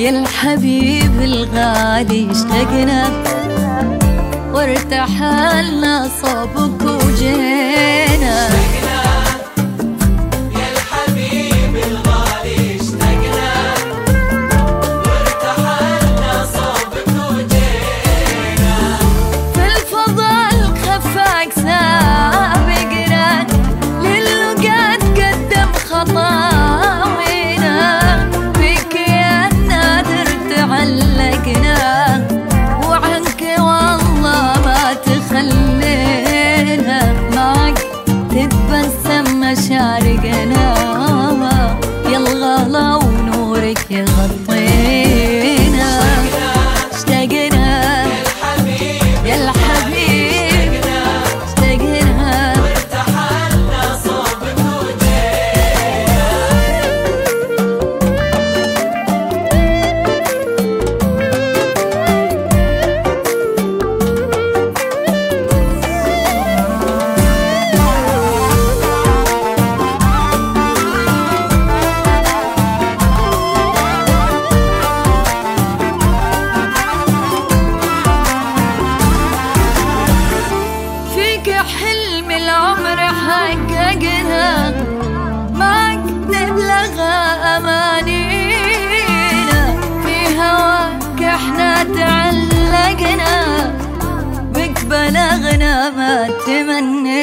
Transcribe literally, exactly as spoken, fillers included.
يا الحبيب الغالي اشتقنا وارتحلنا صوبك وجينا. يا الحبيب الغالي اشتقنا وارتحلنا صوبك وجينا. في الفضل خفاك سابقنا للقات قدم خطاوينا. فيك يا النادر تعلقنا وعنك والله ما تخلينا. معك تتبسم مشارقنا يا الغلا ونورك يغطينا. اشتقنا يا الحبيب اشتقنا وارتحلنا صوبك حلم العمر حققنا. معك نبلغ أمانينا. في هواك احنا تعلقنا بك بلغنا ما تمنينا.